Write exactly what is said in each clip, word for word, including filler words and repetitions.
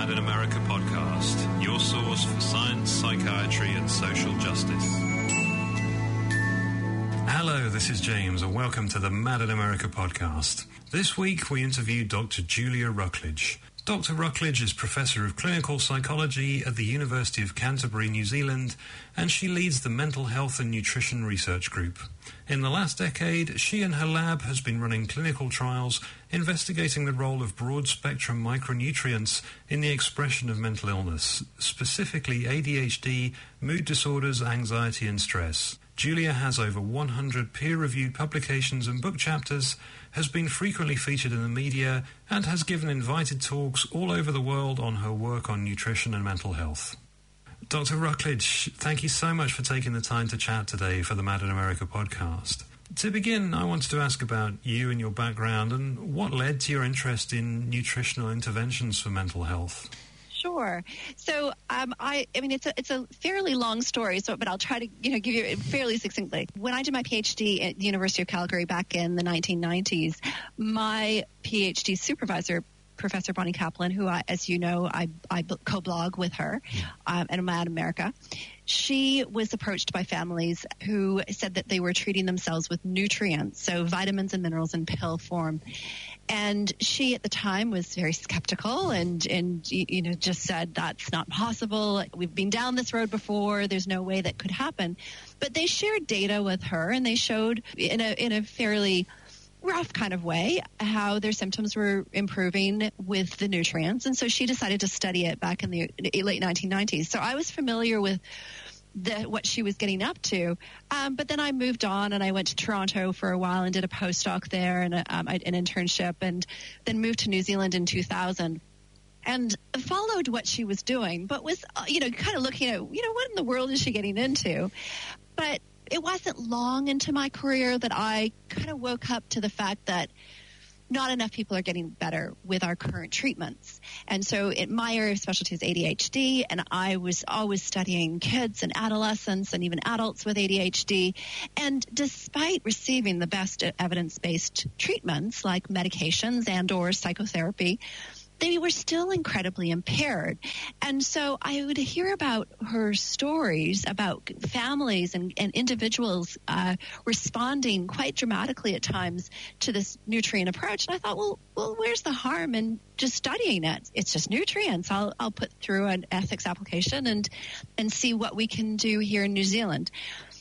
Mad in America podcast, your source for science, psychiatry, and social justice. Hello, this is James, and welcome to the Mad in America podcast. This week we interviewed Doctor Julia Rucklidge. Doctor Rucklidge is Professor of Clinical Psychology at the University of Canterbury, New Zealand, and she leads the Mental Health and Nutrition Research Group. In the last decade, she and her lab has been running clinical trials investigating the role of broad-spectrum micronutrients in the expression of mental illness, specifically A D H D, mood disorders, anxiety and stress. Julia has over one hundred peer-reviewed publications and book chapters, has been frequently featured in the media, and has given invited talks all over the world on her work on nutrition and mental health. Doctor Rucklidge, thank you so much for taking the time to chat today for the Mad in America podcast. To begin, I wanted to ask about you and your background and what led to your interest in nutritional interventions for mental health. Sure. So, um, I, I mean, it's a, it's a fairly long story, so, but I'll try to, you know, give you it fairly succinctly. When I did my PhD at the University of Calgary back in the nineteen nineties, my PhD supervisor, Professor Bonnie Kaplan, who, I, as you know, I, I co-blog with her um, at Mad America, she was approached by families who said that they were treating themselves with nutrients, so vitamins and minerals in pill form. And she, at the time, was very skeptical and, and you know, just said, that's not possible. We've been down this road before. There's no way that could happen. But they shared data with her, and they showed in a in a fairly rough kind of way how their symptoms were improving with the nutrients. And so she decided to study it back in the late nineteen nineties. So I was familiar with the, what she was getting up to. Um, but then I moved on and I went to Toronto for a while and did a postdoc there and a, um, an internship, and then moved to New Zealand in two thousand. And followed what she was doing, but was, uh, you know, kind of looking at, you know, what in the world is she getting into? But it wasn't long into my career that I kind of woke up to the fact that not enough people are getting better with our current treatments. And so in my area of specialty is A D H D, and I was always studying kids and adolescents and even adults with A D H D. And despite receiving the best evidence-based treatments like medications and or psychotherapy, they were still incredibly impaired. And so I would hear about her stories about families and, and individuals uh, responding quite dramatically at times to this nutrient approach. And I thought, well, well, where's the harm in just studying it? It's just nutrients. I'll, I'll put through an ethics application and, and see what we can do here in New Zealand.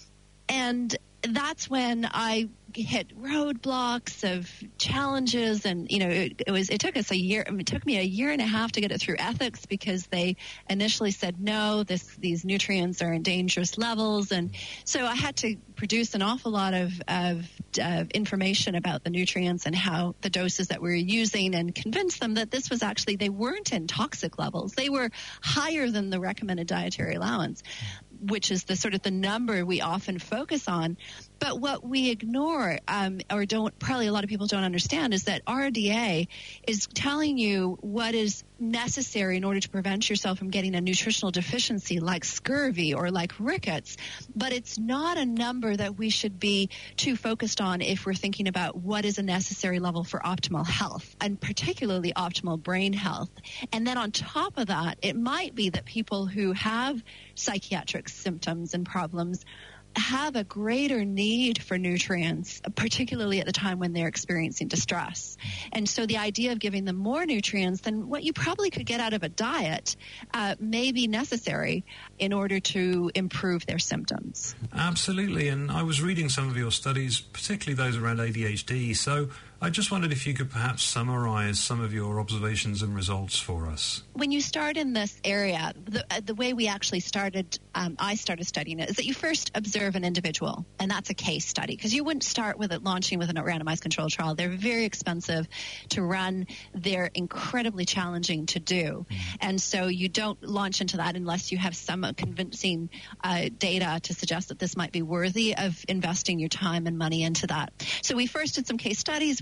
And that's when I hit roadblocks of challenges, and you know it, it was it took us a year. I mean, it took me a year and a half to get it through ethics, because they initially said no, this these nutrients are in dangerous levels, and so I had to produce an awful lot of of, of information about the nutrients and how the doses that we were using, and convince them that this was actually, they weren't in toxic levels. They were higher than the recommended dietary allowance, which is the sort of the number we often focus on. But what we ignore, um, or don't, probably a lot of people don't understand, is that R D A is telling you what is necessary in order to prevent yourself from getting a nutritional deficiency like scurvy or like rickets. But it's not a number that we should be too focused on if we're thinking about what is a necessary level for optimal health, and particularly optimal brain health. And then on top of that, it might be that people who have psychiatric symptoms and problems have a greater need for nutrients, particularly at the time when they're experiencing distress. And so the idea of giving them more nutrients than what you probably could get out of a diet uh, may be necessary in order to improve their symptoms. Absolutely. And I was reading some of your studies, particularly those around A D H D. So I just wondered if you could perhaps summarize some of your observations and results for us. When you start in this area, the, uh, the way we actually started, um, I started studying it, is that you first observe an individual, and that's a case study, because you wouldn't start with it launching with a randomized controlled trial. They're very expensive to run. They're incredibly challenging to do. Mm-hmm. And so you don't launch into that unless you have some convincing uh, data to suggest that this might be worthy of investing your time and money into that. So we first did some case studies.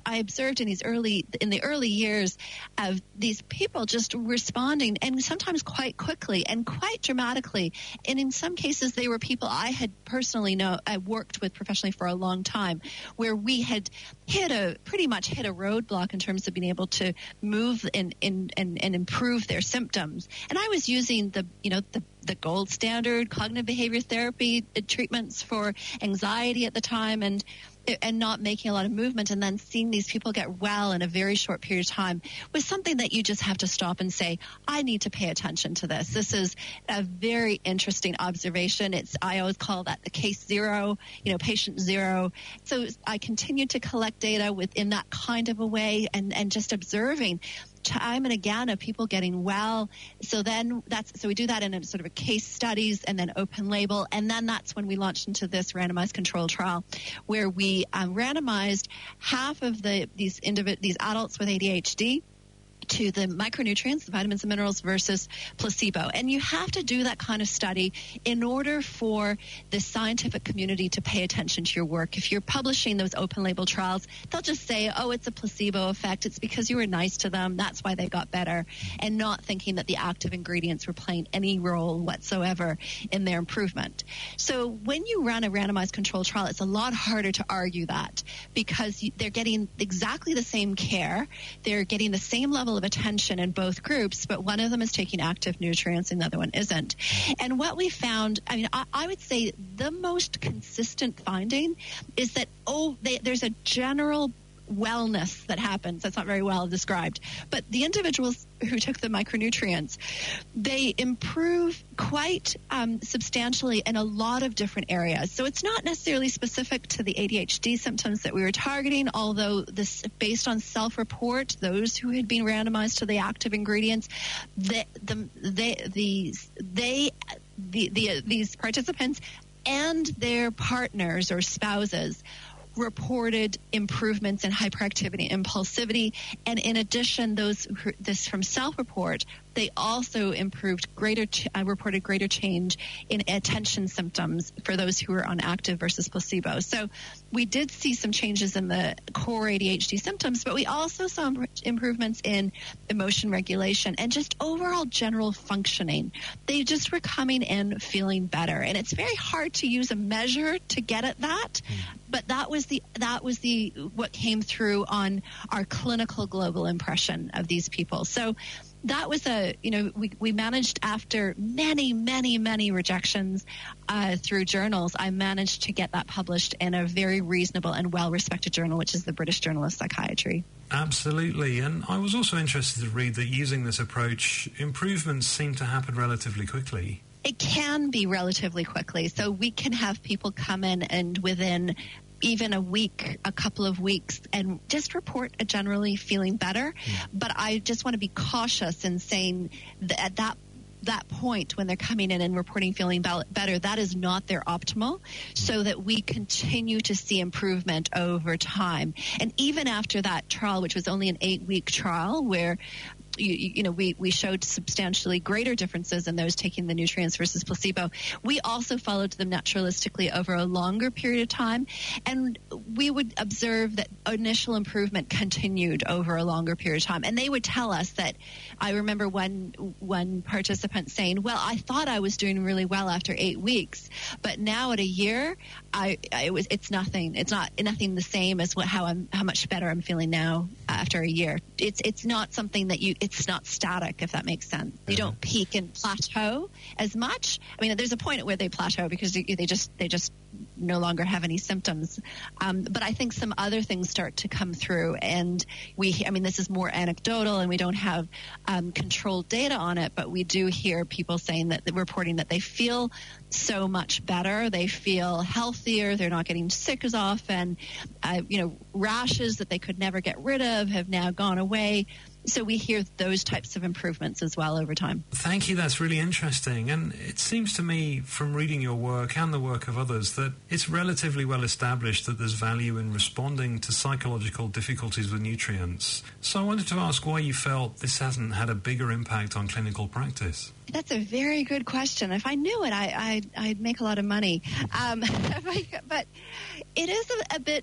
I observed in these early, in the early years of these people just responding, and sometimes quite quickly and quite dramatically. And in some cases, they were people I had personally know, I worked with professionally for a long time, where we had hit a pretty much hit a roadblock in terms of being able to move and and and, and improve their symptoms. And I was using the you know the the gold standard cognitive behavior therapy treatments for anxiety at the time, and and not making a lot of movement, and then seeing these people get well in a very short period of time was something that you just have to stop and say, I need to pay attention to this. This is a very interesting observation. It's, I always call that the case zero, you know, patient zero. So I continued to collect data within that kind of a way, and, and just observing time and again of people getting well. So then that's, so we do that in a sort of a case studies and then open label. And then that's when we launched into this randomized control trial where we um, randomized half of the, these individ, these adults with A D H D to the micronutrients, the vitamins and minerals versus placebo. And you have to do that kind of study in order for the scientific community to pay attention to your work. If you're publishing those open label trials, they'll just say, oh, it's a placebo effect. It's because you were nice to them. That's why they got better. And not thinking that the active ingredients were playing any role whatsoever in their improvement. So when you run a randomized control trial, it's a lot harder to argue that because they're getting exactly the same care. They're getting the same level of attention in both groups, but one of them is taking active nutrients and the other one isn't. And what we found, I mean, I, I would say the most consistent finding is that, oh, they, there's a general wellness that happens. That's not very well described. But the individuals who took the micronutrients, they improve quite um, substantially in a lot of different areas. So it's not necessarily specific to the A D H D symptoms that we were targeting, although this, based on self-report, those who had been randomized to the active ingredients, the, the, they, these, they, the, the, these participants and their partners or spouses reported improvements in hyperactivity and impulsivity. And in addition, those this from self-report, they also improved greater, ch- uh, reported greater change in attention symptoms for those who were on active versus placebo. So we did see some changes in the core A D H D symptoms, but we also saw improvements in emotion regulation and just overall general functioning. They just were coming in feeling better. And it's very hard to use a measure to get at that, mm. but that was the that was the what came through on our clinical global impression of these people. So that was a, you know, we, we managed after many, many, many rejections uh, through journals, I managed to get that published in a very reasonable and well-respected journal, which is the British Journal of Psychiatry. Absolutely. And I was also interested to read that using this approach, improvements seem to happen relatively quickly. It can be relatively quickly. So we can have people come in and within even a week, a couple of weeks, and just report a generally feeling better. Mm. But I just want to be cautious in saying that at that that point when they're coming in and reporting feeling better, that is not their optimal, so that we continue to see improvement over time. And even after that trial, which was only an eight-week trial where You, you know, we, we showed substantially greater differences in those taking the nutrients versus placebo. We also followed them naturalistically over a longer period of time, and we would observe that initial improvement continued over a longer period of time. And they would tell us that, I remember one one participant saying, well, I thought I was doing really well after eight weeks, but now at a year, I, I it was it's nothing. It's not nothing the same as what how I'm how much better I'm feeling now after a year. It's it's not something that you. It's not static, if that makes sense. You mm-hmm. don't peak and plateau as much. I mean, there's a point at where they plateau because they, they just they just no longer have any symptoms. Um, but I think some other things start to come through, and we. I mean, this is more anecdotal, and we don't have um, controlled data on it. But we do hear people saying that reporting that they feel so much better. They feel healthier. They're not getting sick as often. Uh, you know, rashes that they could never get rid of have now gone away. So we hear those types of improvements as well over time. Thank you. That's really interesting. And it seems to me from reading your work and the work of others that it's relatively well established that there's value in responding to psychological difficulties with nutrients. So I wanted to ask why you felt this hasn't had a bigger impact on clinical practice. That's a very good question. If I knew it, I, I'd, I'd make a lot of money. Um, but it is a, a bit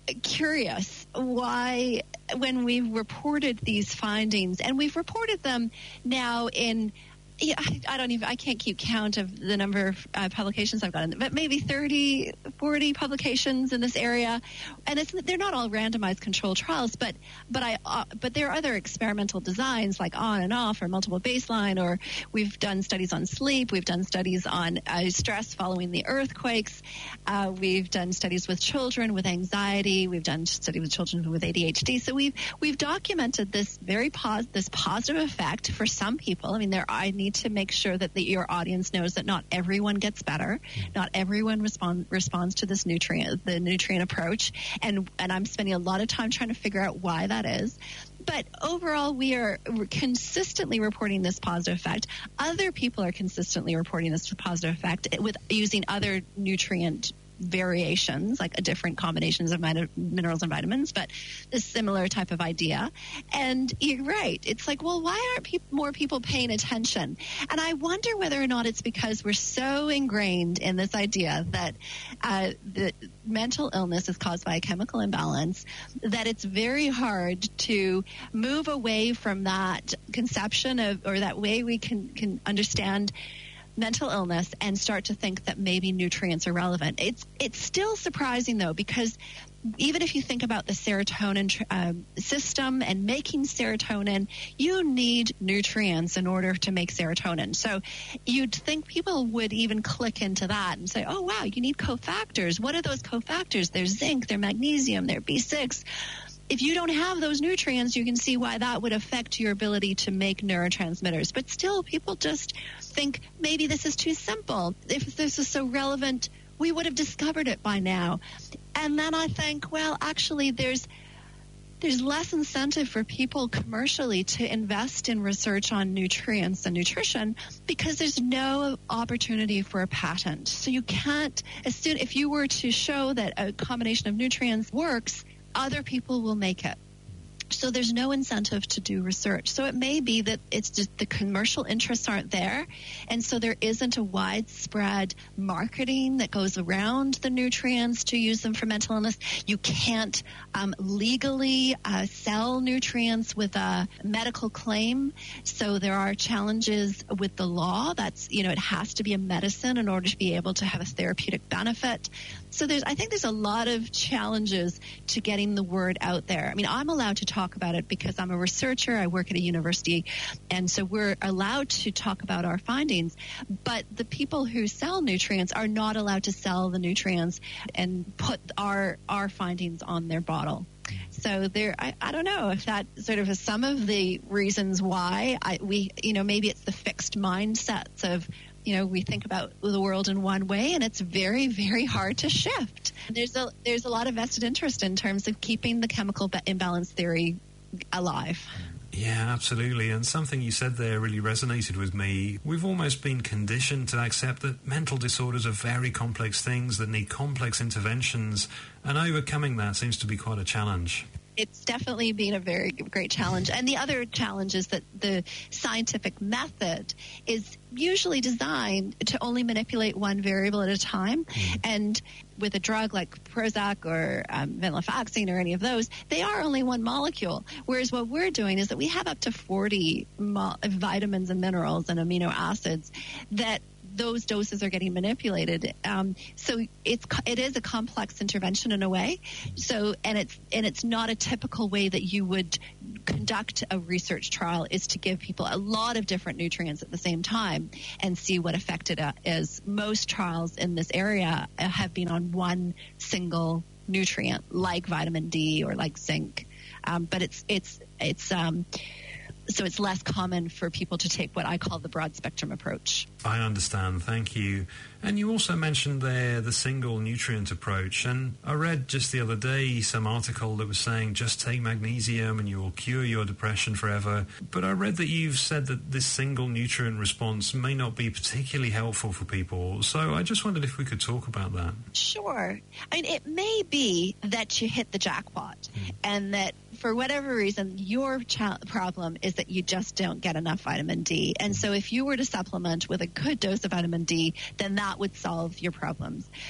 curious why, when we've reported these findings, and we've reported them now in, yeah, I, I don't even, I can't keep count of the number of uh, publications I've gotten, but maybe thirty, forty publications in this area. And it's, they're not all randomized controlled trials, but, but I, uh, but there are other experimental designs like on and off or multiple baseline, or we've done studies on sleep. We've done studies on uh, stress following the earthquakes. Uh, we've done studies with children with anxiety. We've done studies with children with A D H D. So we've, we've documented this very pos- this positive effect for some people. I mean, there, I need to make sure that the, your audience knows that not everyone gets better, not everyone respond, responds to this nutrient, the nutrient approach, and and I'm spending a lot of time trying to figure out why that is. But overall, we are consistently reporting this positive effect. Other people are consistently reporting this positive effect with using other nutrient variations, like a different combinations of min- minerals and vitamins, but a similar type of idea. And you're right. It's like, well, why aren't pe- more people paying attention? And I wonder whether or not it's because we're so ingrained in this idea that uh, the mental illness is caused by a chemical imbalance that it's very hard to move away from that conception of, or that way we can, can understand mental illness and start to think that maybe nutrients are relevant. It's it's still surprising, though, because even if you think about the serotonin uh, system and making serotonin, you need nutrients in order to make serotonin. So you'd think people would even click into that and say, oh, wow, you need cofactors. What are those cofactors? There's zinc, there's magnesium, there's B six. If you don't have those nutrients, you can see why that would affect your ability to make neurotransmitters. But still, people just think maybe this is too simple. If this is so relevant, we would have discovered it by now. And then I think, well, actually, there's there's less incentive for people commercially to invest in research on nutrients and nutrition because there's no opportunity for a patent. So you can't, as soon if you were to show that a combination of nutrients works, other people will make it. So there's no incentive to do research. So it may be that it's just the commercial interests aren't there, and so there isn't a widespread marketing that goes around the nutrients to use them for mental illness. You can't um, legally uh, sell nutrients with a medical claim, so there are challenges with the law. That's, you know, it has to be a medicine in order to be able to have a therapeutic benefit. So there's, I think there's a lot of challenges to getting the word out there. I mean, I'm allowed to talk about it because I'm a researcher. I work at a university, and so we're allowed to talk about our findings. But the people who sell nutrients are not allowed to sell the nutrients and put our our findings on their bottle. So there, I, I don't know if that sort of is some of the reasons why I, we, you know, maybe it's the fixed mindsets of, you know, we think about the world in one way, and it's very, very hard to shift. There's a there's a lot of vested interest in terms of keeping the chemical imbalance theory alive. Yeah, absolutely. And something you said there really resonated with me. We've almost been conditioned to accept that mental disorders are very complex things that need complex interventions, and overcoming that seems to be quite a challenge. It's definitely been a very great challenge. And the other challenge is that the scientific method is usually designed to only manipulate one variable at a time. Mm. And with a drug like Prozac or um, venlafaxine or any of those, they are only one molecule. Whereas what we're doing is that we have up to forty mo- vitamins and minerals and amino acids that those doses are getting manipulated. Um, so it's it is a complex intervention in a way. So and it's and it's not a typical way that you would conduct a research trial, is to give people a lot of different nutrients at the same time and see what effect it is. Most trials in this area have been on one single nutrient, like vitamin D or like zinc. Um, but it's it's it's um, so it's less common for people to take what I call the broad spectrum approach. I understand. Thank you. And you also mentioned there the single nutrient approach. And I read just the other day some article that was saying just take magnesium and you will cure your depression forever. But I read that you've said that this single nutrient response may not be particularly helpful for people. So I just wondered if we could talk about that. Sure. I mean, it may be that you hit the jackpot mm. and that for whatever reason, your ch- problem is that you just don't get enough vitamin D. And so if you were to supplement with a good dose of vitamin D, then that would solve your problems. But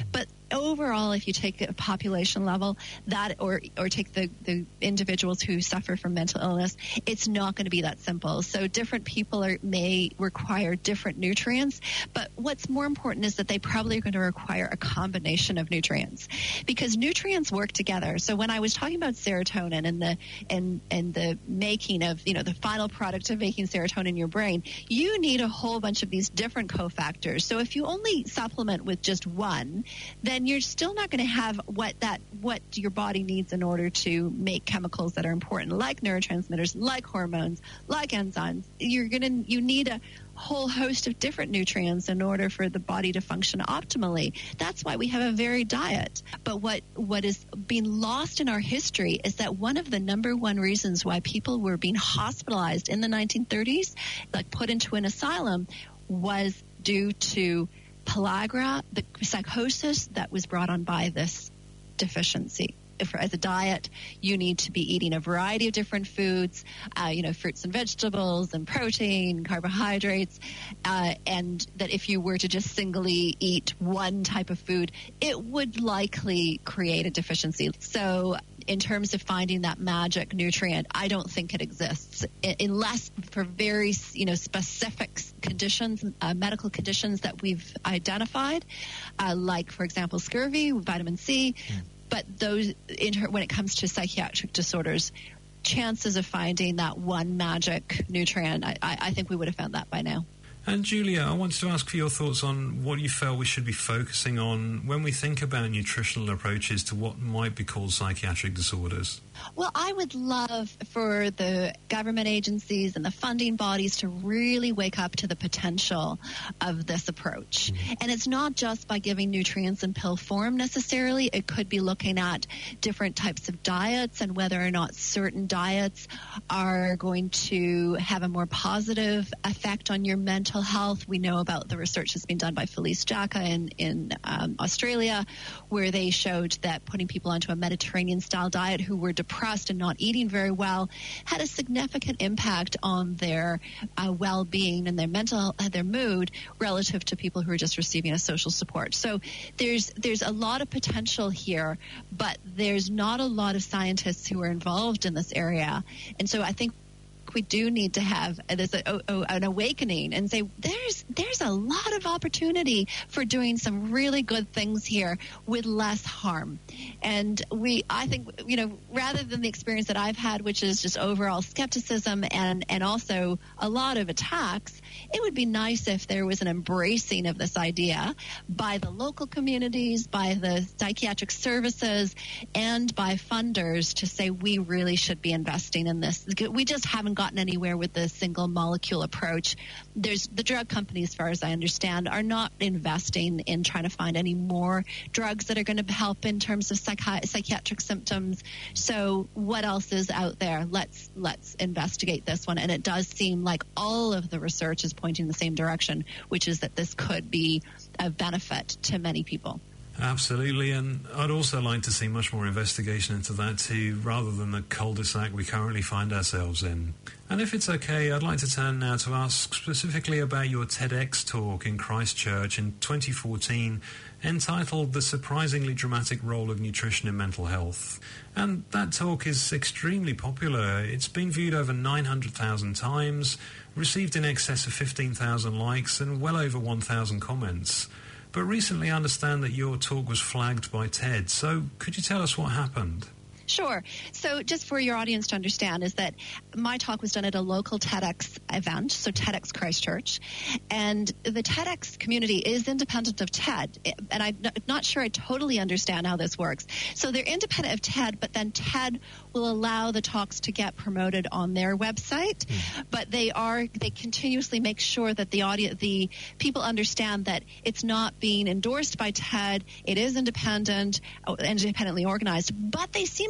overall, if you take a population level, that or or take the, the individuals who suffer from mental illness, it's not going to be that simple. So different people are, may require different nutrients, but what's more important is that they probably are going to require a combination of nutrients, because nutrients work together. So when I was talking about serotonin and the and and the making of, you know, the final product of making serotonin in your brain, you need a whole bunch of these different cofactors. So if you only supplement with just one, then you're still not going to have what that what your body needs in order to make chemicals that are important, like neurotransmitters, like hormones, like enzymes. You're going to you need a whole host of different nutrients in order for the body to function optimally. That's why we have a varied diet. But what what is being lost in our history is that one of the number one reasons why people were being hospitalized in the nineteen thirties, like put into an asylum, was due to pellagra, the psychosis that was brought on by this deficiency. If, as a diet, you need to be eating a variety of different foods, uh, you know, fruits and vegetables and protein, carbohydrates, uh, and that if you were to just singly eat one type of food, it would likely create a deficiency. So in terms of finding that magic nutrient, I don't think it exists unless for very, you know, specific conditions, uh, medical conditions that we've identified, uh, like, for example, scurvy, vitamin C. Mm. But those, when it comes to psychiatric disorders, chances of finding that one magic nutrient, I, I think we would have found that by now. And Julia, I wanted to ask for your thoughts on what you felt we should be focusing on when we think about nutritional approaches to what might be called psychiatric disorders. Well, I would love for the government agencies and the funding bodies to really wake up to the potential of this approach. Mm-hmm. And it's not just by giving nutrients in pill form necessarily. It could be looking at different types of diets and whether or not certain diets are going to have a more positive effect on your mental health. We know about the research that's been done by Felice Jacka in, in um, Australia, where they showed that putting people onto a Mediterranean-style diet who were depressed and not eating very well had a significant impact on their uh, well-being and their mental, uh, their mood relative to people who are just receiving a social support. So there's there's a lot of potential here, but there's not a lot of scientists who are involved in this area, and so I think we do need to have this, uh, uh, an awakening and say there's there's a lot of opportunity for doing some really good things here with less harm. And we, I think, you know, rather than the experience that I've had, which is just overall skepticism and, and also a lot of attacks, it would be nice if there was an embracing of this idea by the local communities, by the psychiatric services, and by funders to say we really should be investing in this. We just haven't gotten anywhere with the single molecule approach. There's the drug companies, as far as I understand, are not investing in trying to find any more drugs that are going to help in terms of psychi- psychiatric symptoms. So what else is out there? Let's let's investigate this one. And it does seem like all of the research is pointing in the same direction, which is that this could be of benefit to many people. Absolutely, and I'd also like to see much more investigation into that too, rather than the cul-de-sac we currently find ourselves in. And if it's okay, I'd like to turn now to ask specifically about your TEDx talk in Christchurch in twenty fourteen, entitled The Surprisingly Dramatic Role of Nutrition in Mental Health. And that talk is extremely popular. It's been viewed over nine hundred thousand times, received in excess of fifteen thousand likes, and well over one thousand comments. But recently I understand that your talk was flagged by TED. So could you tell us what happened? Sure. So just for your audience to understand is that my talk was done at a local TEDx event, so TEDx Christchurch. And the TEDx community is independent of TED. And I'm not sure I totally understand how this works. So they're independent of TED, but then TED will allow the talks to get promoted on their website. Mm. But they are, they continuously make sure that the audience, the people understand that it's not being endorsed by TED. It is independent, independently organized, but they seem to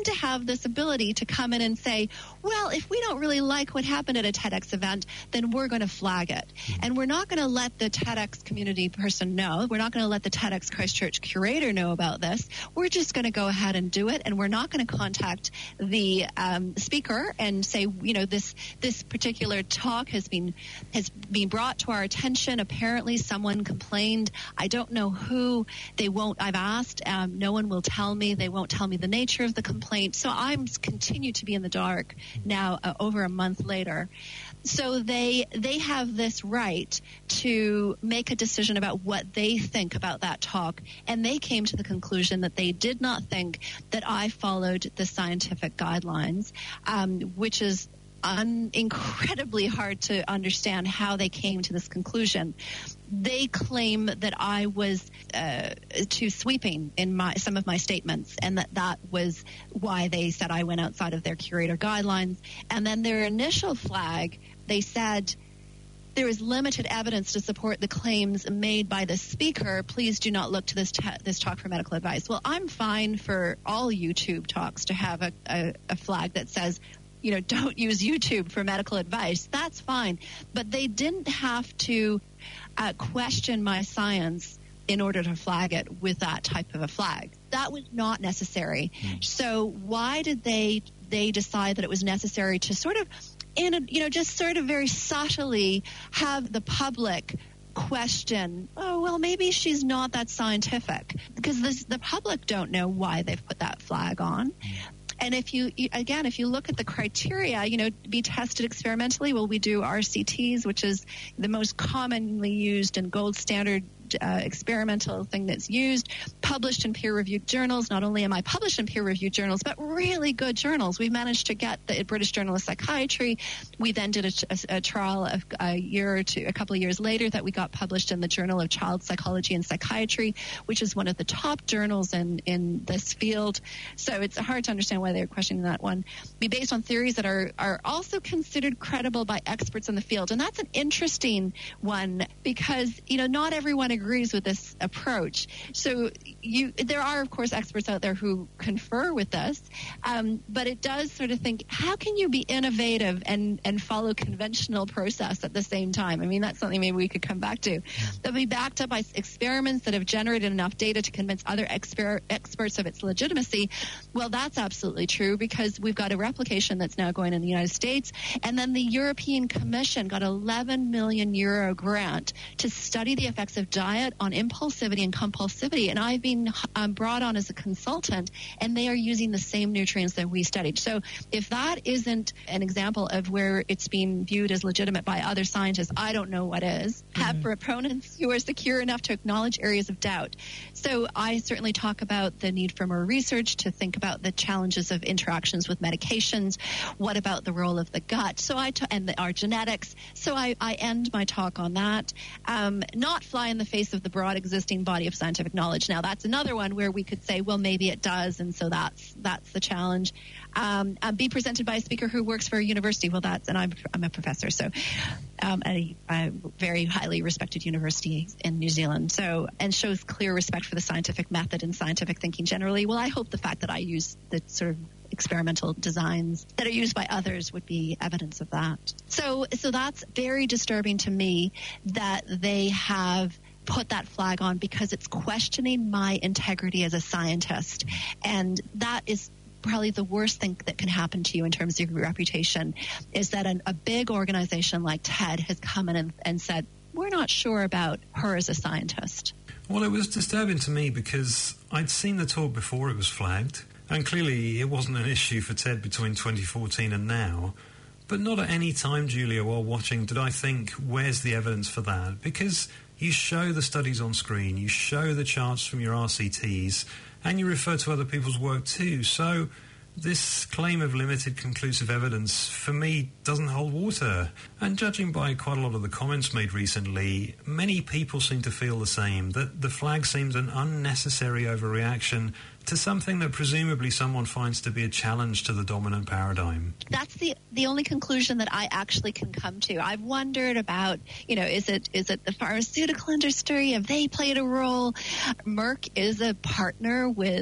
to have this ability to come in and say, well, if we don't really like what happened at a TEDx event, then we're going to flag it. Mm-hmm. And we're not going to let the TEDx community person know. We're not going to let the TEDx Christchurch curator know about this. We're just going to go ahead and do it, and we're not going to contact the um, speaker and say, you know, this this particular talk has been has been brought to our attention. Apparently, someone complained. I don't know who. They won't. I've asked. Um, no one will tell me. They won't tell me the nature of the complaint. So I'm continue to be in the dark now, uh, over a month later. So they they have this right to make a decision about what they think about that talk, and they came to the conclusion that they did not think that I followed the scientific guidelines, um, which is un- incredibly hard to understand how they came to this conclusion. They claim that I was uh, too sweeping in my some of my statements, and that that was why they said I went outside of their curator guidelines. And then their initial flag, they said, there is limited evidence to support the claims made by the speaker. Please do not look to this ta- this talk for medical advice. Well, I'm fine for all YouTube talks to have a, a, a flag that says, you know, don't use YouTube for medical advice. That's fine. But they didn't have to uh, question my science in order to flag it with that type of a flag. That was not necessary. Mm. So why did they they decide that it was necessary to sort of, in a, you know, just sort of very subtly have the public question, oh, well, maybe she's not that scientific? Because this, the public don't know why they've put that flag on. And if you, again, if you look at the criteria, you know, be tested experimentally, well, we do R C Ts, which is the most commonly used and gold standard uh, experimental thing that's used, published in peer-reviewed journals. Not only am I published in peer-reviewed journals, but really good journals. We've managed to get the British Journal of Psychiatry. We then did a, a, a trial of a year or two, a couple of years later, that we got published in the Journal of Child Psychology and Psychiatry, which is one of the top journals in, in this field. So it's hard to understand why they're questioning that one. Be based on theories that are, are also considered credible by experts in the field. And that's an interesting one because, you know, not everyone agrees with this approach. So you, there are, of course, experts out there who confer with us, um, but it does sort of think, how can you be innovative and, and follow conventional process at the same time? I mean, that's something maybe we could come back to. They'll be backed up by experiments that have generated enough data to convince other exper- experts of its legitimacy. Well, that's absolutely true because we've got a replication that's now going in the United States. And then the European Commission got eleven million euro grant to study the effects of diet on impulsivity and compulsivity. And I've been um, brought on as a consultant, and they are using the same nutrients that we studied. So if that isn't an example of where it's being viewed as legitimate by other scientists, I don't know what is. Mm-hmm. Have proponents who are secure enough to acknowledge areas of doubt. So I certainly talk about the need for more research to think about the challenges of interactions with medications. What about the role of the gut? So I t- and the, our genetics. So I, I end my talk on that. Um, not fly in the face of the broad existing body of scientific knowledge. Now that's another one where we could say, well, maybe it does, and so that's that's the challenge. Um, uh, be presented by a speaker who works for a university. Well, that's, and I'm I'm a professor, so um, at a, a very highly respected university in New Zealand. So and shows clear respect for the scientific method and scientific thinking generally. Well, I hope the fact that I use the sort of experimental designs that are used by others would be evidence of that. So so that's very disturbing to me that they have put that flag on because it's questioning my integrity as a scientist. And that is probably the worst thing that can happen to you in terms of your reputation, is that an, a big organization like TED has come in and, and said, we're not sure about her as a scientist. Well, it was disturbing to me because I'd seen the talk before it was flagged, and clearly it wasn't an issue for TED between twenty fourteen and now. But not at any time, Julia, while watching, did I think, where's the evidence for that? Because you show the studies on screen, you show the charts from your R C Ts, and you refer to other people's work too. So this claim of limited conclusive evidence, for me, doesn't hold water. And judging by quite a lot of the comments made recently, many people seem to feel the same, that the flag seems an unnecessary overreaction to something that presumably someone finds to be a challenge to the dominant paradigm. That's the the only conclusion that I actually can come to. I've wondered about, you know, is it is it the pharmaceutical industry? Have they played a role? Merck is a partner with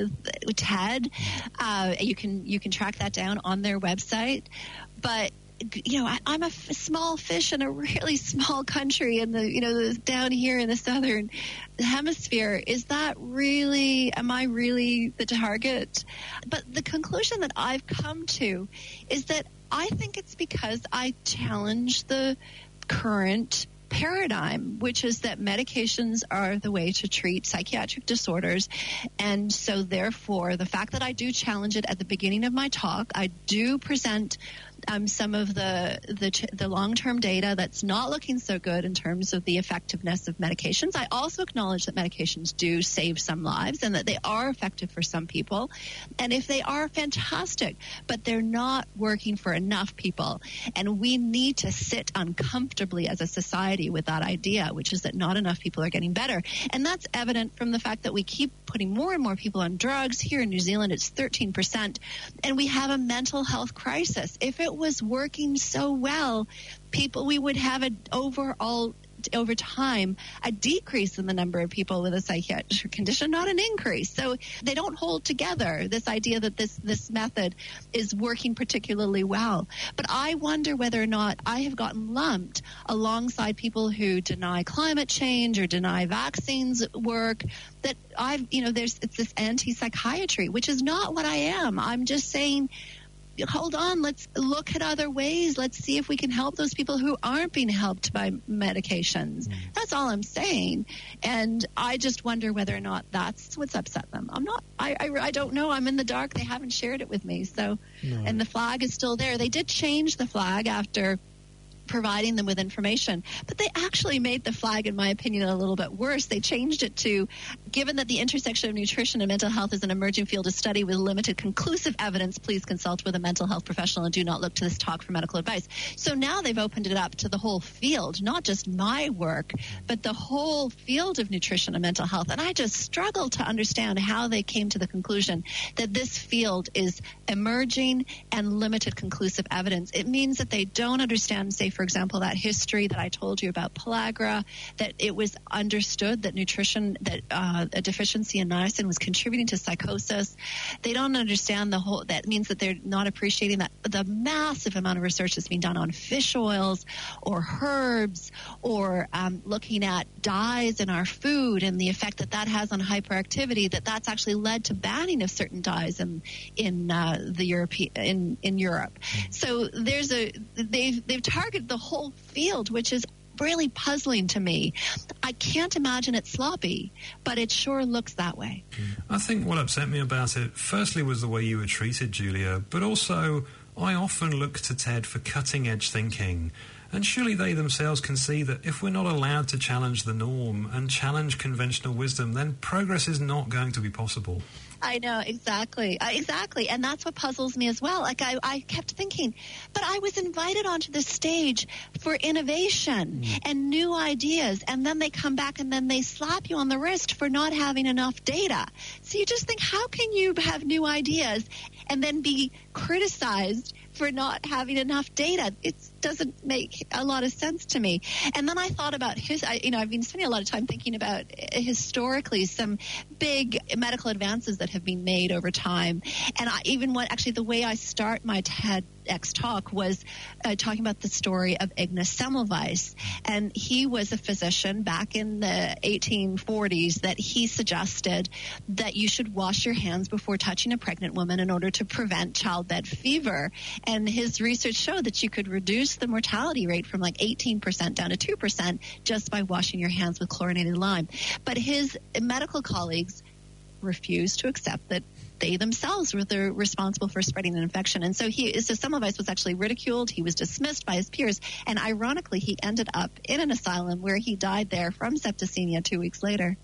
TED. Uh, you can you can track that down on their website. But you know, I, I'm a f- small fish in a really small country in the, you know, the, down here in the southern hemisphere. Is that really, am I really the target? But the conclusion that I've come to is that I think it's because I challenge the current paradigm, which is that medications are the way to treat psychiatric disorders. And so therefore, the fact that I do challenge it at the beginning of my talk, I do present um, some of the the, ch- the long-term data that's not looking so good in terms of the effectiveness of medications. I also acknowledge that medications do save some lives and that they are effective for some people. And if they are, fantastic, but they're not working for enough people. And we need to sit uncomfortably as a society with that idea, which is that not enough people are getting better. And that's evident from the fact that we keep putting more and more people on drugs. Here in New Zealand, it's thirteen percent. And we have a mental health crisis. If it was working so well, people, we would have an overall, over time, a decrease in the number of people with a psychiatric condition, not an increase. So they don't hold together, this idea that this, this method is working particularly well. But I wonder whether or not I have gotten lumped alongside people who deny climate change or deny vaccines work, that I've, you know, there's, it's this anti-psychiatry, which is not what I am. I'm just saying, hold on, let's look at other ways. Let's see if we can help those people who aren't being helped by medications. Mm. That's all I'm saying. And I just wonder whether or not that's what's upset them. I'm not, I, I, I don't know. I'm in the dark. They haven't shared it with me. So, no. And the flag is still there. They did change the flag after providing them with information, but they actually made the flag, in my opinion, a little bit worse. They changed it to, given that the intersection of nutrition and mental health is an emerging field of study with limited conclusive evidence, please consult with a mental health professional and do not look to this talk for medical advice. So now they've opened it up to the whole field, not just my work, but the whole field of nutrition and mental health. And I just struggle to understand how they came to the conclusion that this field is emerging and limited conclusive evidence. It means that they don't understand, say, for example, that history that I told you about pellagra, that it was understood that nutrition, that uh, a deficiency in niacin was contributing to psychosis. They don't understand the whole, that means that they're not appreciating that the massive amount of research that's being done on fish oils or herbs or um, looking at dyes in our food and the effect that that has on hyperactivity, that that's actually led to banning of certain dyes in, in uh, the Europe, in, in Europe. So there's a, they've, they've targeted the whole field, which is really puzzling to me. I can't imagine it sloppy, but it sure looks that way. I think what upset me about it, firstly, was the way you were treated, Julia, but also I often look to TED for cutting-edge thinking. And surely they themselves can see that if we're not allowed to challenge the norm and challenge conventional wisdom, then progress is not going to be possible. I know, exactly. Uh, exactly. And that's what puzzles me as well. Like I, I kept thinking, but I was invited onto the stage for innovation mm. and new ideas. And then they come back and then they slap you on the wrist for not having enough data. So you just think, how can you have new ideas and then be criticized for not having enough data? It doesn't make a lot of sense to me. And then I thought about his, I, you know, I've been spending a lot of time thinking about historically some big medical advances that have been made over time. And I even what actually the way I start my TEDx talk was uh, talking about the story of Ignaz Semmelweis. And he was a physician back in the eighteen forties that he suggested that you should wash your hands before touching a pregnant woman in order to prevent childbed fever. And his research showed that you could reduce the mortality rate from like eighteen percent down to two percent just by washing your hands with chlorinated lime. But his medical colleagues refused to accept that they themselves were the responsible for spreading an infection. And so he, so Semmelweis was actually ridiculed. He was dismissed by his peers. And ironically, he ended up in an asylum where he died there from septicemia two weeks later.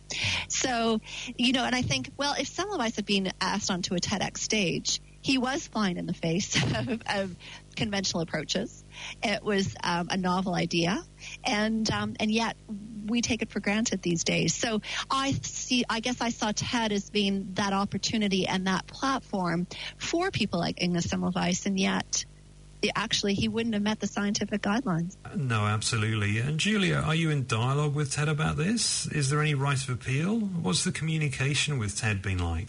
So, you know, and I think, well, if Semmelweis had been asked onto a TEDx stage, he was flying in the face of, of conventional approaches. It was um, a novel idea, and um, and yet we take it for granted these days. So I see. I guess I saw TED as being that opportunity and that platform for people like Ignaz Semmelweis, and yet actually he wouldn't have met the scientific guidelines. No, absolutely. And Julia, are you in dialogue with TED about this? Is there any right of appeal? What's the communication with TED been like?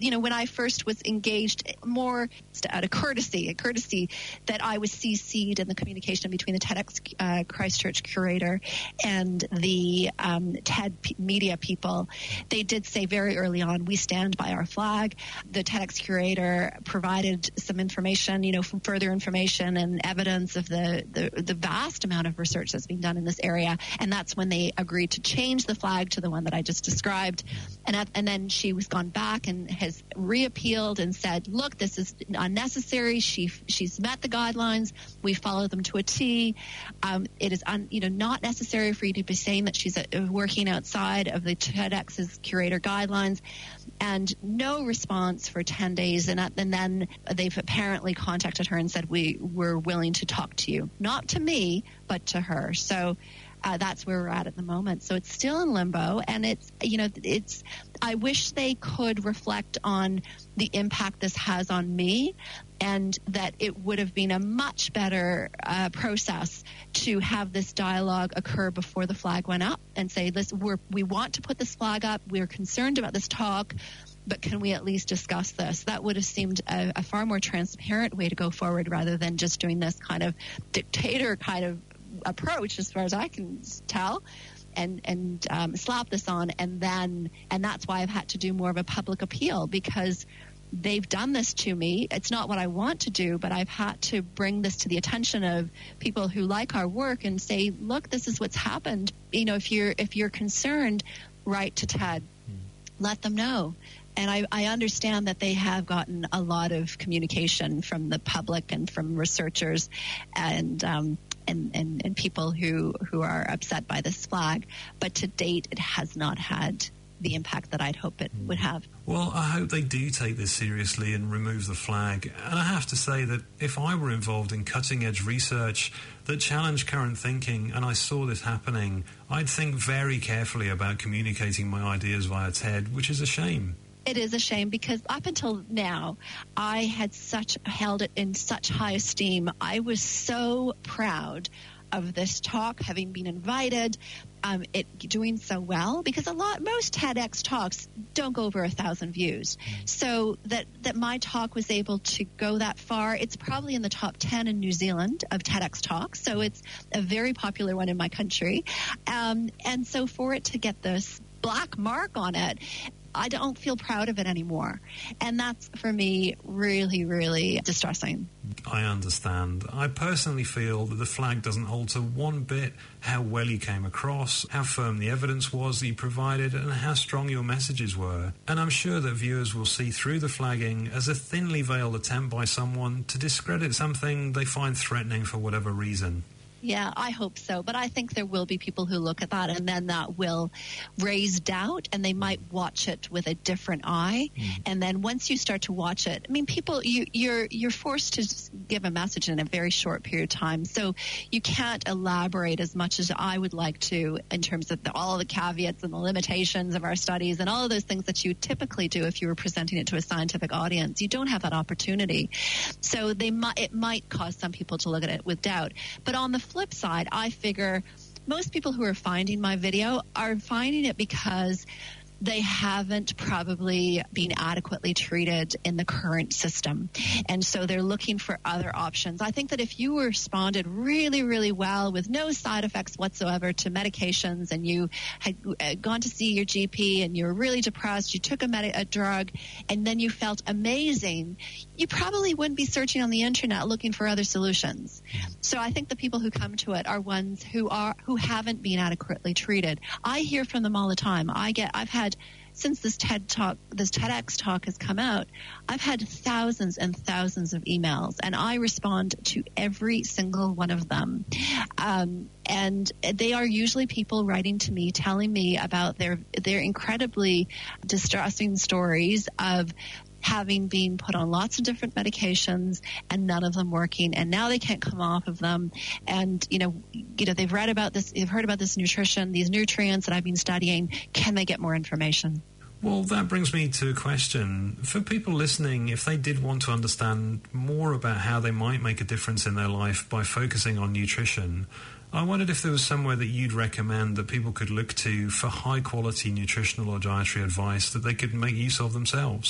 you know, when I first was engaged, more out of courtesy, a courtesy that I was C C'd in the communication between the TEDx uh, Christchurch curator and the um, TED p- media people. They did say very early on, we stand by our flag. The TEDx curator provided some information, you know, from further information and evidence of the, the, the vast amount of research that's being done in this area. And that's when they agreed to change the flag to the one that I just described. And, at, and then she was gone back and has reappealed and said, look, this is unnecessary. She she's met the guidelines. We follow them to a T. Um, it is un, you know not necessary for you to be saying that she's uh, working outside of the TEDx's curator guidelines. And no response for ten days. And, and then they've apparently contacted her and said, we were willing to talk to you. Not to me, but to her. So Uh, that's where we're at at the moment. So it's still in limbo, and it's, you know, it's, I wish they could reflect on the impact this has on me, and that it would have been a much better uh, process to have this dialogue occur before the flag went up and say, listen, we're, we want to put this flag up. We're concerned about this talk, but can we at least discuss this? That would have seemed a, a far more transparent way to go forward rather than just doing this kind of dictator kind of approach, as far as I can tell, and and um, slap this on, and then and that's why I've had to do more of a public appeal, because they've done this to me. It's not what I want to do, but I've had to bring this to the attention of people who like our work and say, look, this is what's happened. You know, if you're if you're concerned, write to TED, mm. let them know. And I, I understand that they have gotten a lot of communication from the public and from researchers and um, and, and, and people who, who are upset by this flag. But to date, it has not had the impact that I'd hope it would have. Well, I hope they do take this seriously and remove the flag. And I have to say that if I were involved in cutting-edge research that challenged current thinking and I saw this happening, I'd think very carefully about communicating my ideas via TED, which is a shame. It is a shame, because up until now, I had such held it in such high esteem. I was so proud of this talk, having been invited, um, it doing so well, because a lot, most TEDx talks don't go over a thousand views. So that, that my talk was able to go that far, it's probably in the top ten in New Zealand of TEDx talks. So it's a very popular one in my country. Um, and so for it to get this black mark on it, I don't feel proud of it anymore. And that's, for me, really, really distressing. I understand. I personally feel that the flag doesn't alter one bit how well you came across, how firm the evidence was that you provided, and how strong your messages were. And I'm sure that viewers will see through the flagging as a thinly veiled attempt by someone to discredit something they find threatening for whatever reason. Yeah, I hope so. But I think there will be people who look at that, and then that will raise doubt, and they might watch it with a different eye. Mm. And then once you start to watch it, I mean, people, you, you're you're forced to give a message in a very short period of time. So you can't elaborate as much as I would like to in terms of the, all the caveats and the limitations of our studies and all of those things that you typically do if you were presenting it to a scientific audience. You don't have that opportunity. So they might, it might cause some people to look at it with doubt. But on the flip side, I figure most people who are finding my video are finding it because they haven't probably been adequately treated in the current system. And so they're looking for other options. I think that if you responded really, really well with no side effects whatsoever to medications, and you had gone to see your G P and you were really depressed, you took a, med- a drug, and then you felt amazing, you probably wouldn't be searching on the internet looking for other solutions. So I think the people who come to it are ones who are who haven't been adequately treated. I hear from them all the time. I get I've had Since this TED talk, this TEDx talk has come out, I've had thousands and thousands of emails, and I respond to every single one of them. Um, and they are usually people writing to me, telling me about their their incredibly distressing stories of having been put on lots of different medications and none of them working, and now they can't come off of them. And you know, you know, they've read about this, they've heard about this nutrition, these nutrients that I've been studying. Can they get more information? Well, that brings me to a question. For people listening, if they did want to understand more about how they might make a difference in their life by focusing on nutrition, I wondered if there was somewhere that you'd recommend that people could look to for high-quality nutritional or dietary advice that they could make use of themselves.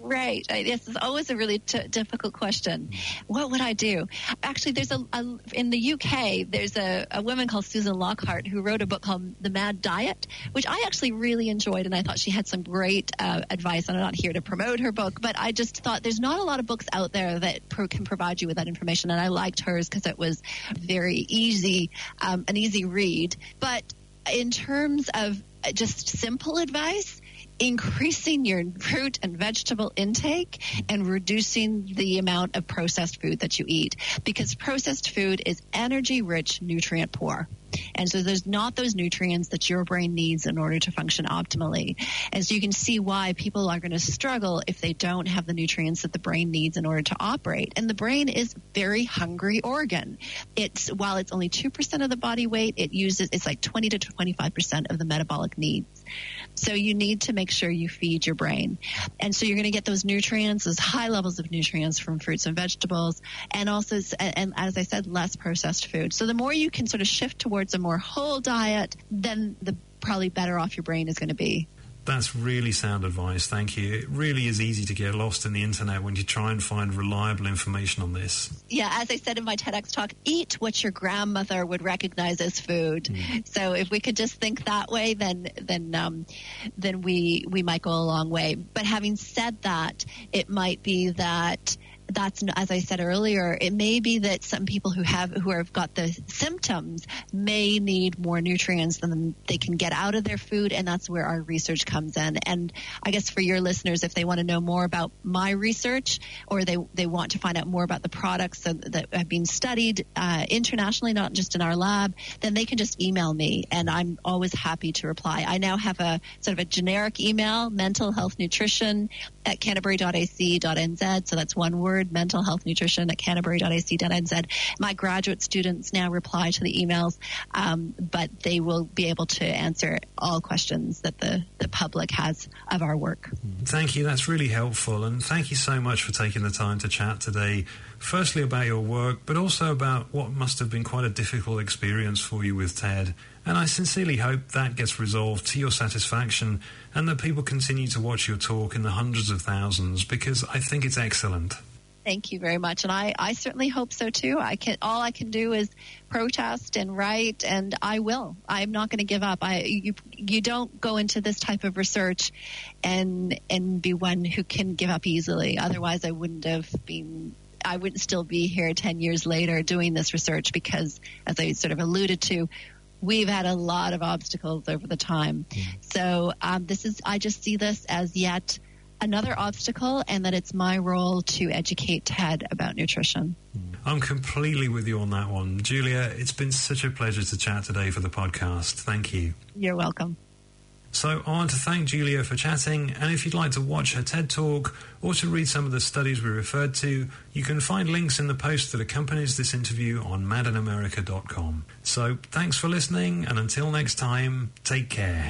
Right. I, this is always a really t- difficult question. What would I do? Actually, there's a, a in the U K, there's a, a woman called Susan Lockhart who wrote a book called The Mad Diet, which I actually really enjoyed, and I thought she had some great uh, advice. And I'm not here to promote her book, but I just thought there's not a lot of books out there that pro- can provide you with that information, and I liked hers because it was very easy, um, an easy read. But in terms of just simple advice, increasing your fruit and vegetable intake and reducing the amount of processed food that you eat, because processed food is energy rich, nutrient poor. And so there's not those nutrients that your brain needs in order to function optimally. And so you can see why people are going to struggle if they don't have the nutrients that the brain needs in order to operate. And the brain is a very hungry organ. It's, while it's only two percent of the body weight, it uses, it's like twenty to twenty-five percent of the metabolic needs. So you need to make sure you feed your brain. And so you're going to get those nutrients, those high levels of nutrients from fruits and vegetables, and also, and as I said, less processed food. So the more you can sort of shift towards a more whole diet, then the probably better off your brain is going to be. That's really sound advice. Thank you. It really is easy to get lost in the internet when you try and find reliable information on this. Yeah, as I said in my TEDx talk, eat what your grandmother would recognize as food. Mm. So if we could just think that way, then then um, then we we might go a long way. But having said that, it might be that that's, as I said earlier, it may be that some people who have who have got the symptoms may need more nutrients than they can get out of their food, and that's where our research comes in. And I guess for your listeners, if they want to know more about my research, or they they want to find out more about the products that, that have been studied uh, internationally, not just in our lab, then they can just email me, and I'm always happy to reply. I now have a sort of a generic email, mental health nutrition at canterbury dot a c dot n z. So that's one word. Mental health nutrition at canterbury dot a c dot n z. My graduate students now reply to the emails, um, but they will be able to answer all questions that the, the public has of our work. Thank you. That's really helpful. And thank you so much for taking the time to chat today, firstly about your work, but also about what must have been quite a difficult experience for you with TED. And I sincerely hope that gets resolved to your satisfaction and that people continue to watch your talk in the hundreds of thousands, because I think it's excellent. Thank you very much. And I, I certainly hope so too. I can, all I can do is protest and write, and I will. I'm not going to give up. I, you, you don't go into this type of research and, and be one who can give up easily. Otherwise I wouldn't have been, I wouldn't still be here ten years later doing this research, because as I sort of alluded to, we've had a lot of obstacles over the time. Mm. So um, this is, I just see this as yet another obstacle, and that it's my role to educate TED about nutrition. I'm completely with you on that one. Julia, it's been such a pleasure to chat today for the podcast. Thank you. You're welcome. So I want to thank Julia for chatting, and if you'd like to watch her TED Talk or to read some of the studies we referred to, you can find links in the post that accompanies this interview on mad in america dot com. So thanks for listening, and until next time, take care.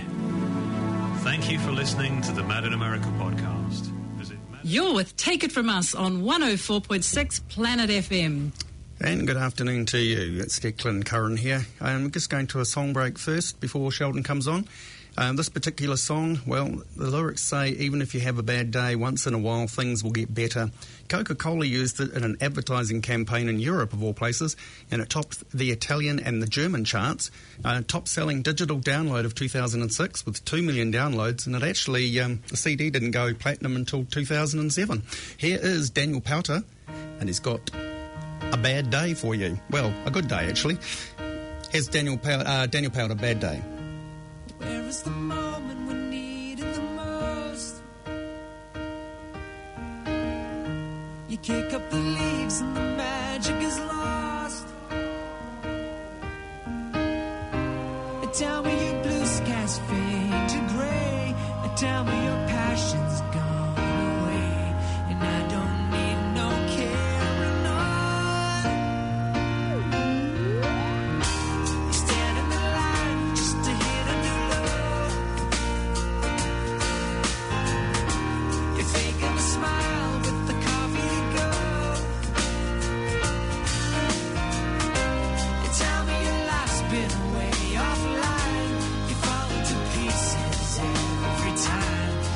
Thank you for listening to the Mad in America podcast. Visit Mad- You're with Take It From Us on one oh four point six Planet F M. And good afternoon to you. It's Declan Curran here. I'm just going to a song break first before Sheldon comes on. Um, this particular song, well, the lyrics say, even if you have a bad day, once in a while things will get better. Coca-Cola used it in an advertising campaign in Europe, of all places, and it topped the Italian and the German charts. Uh, top-selling digital download of two thousand six with two million downloads, and it actually, um, the C D didn't go platinum until two thousand seven. Here is Daniel Powter, and he's got a bad day for you. Well, a good day, actually. Here's Daniel, Pow- uh, Daniel Powter, Bad Day. Where is the moment we need it the most? You kick up the leaves and the magic is lost. Tell me your blue skies fade to grey. Tell me your passion's gone away. And I don't need no carrying on. You stand in the line just to hit a new low. You're faking a smile with the coffee to go. You tell me your life's been way offline. You fall to pieces every time.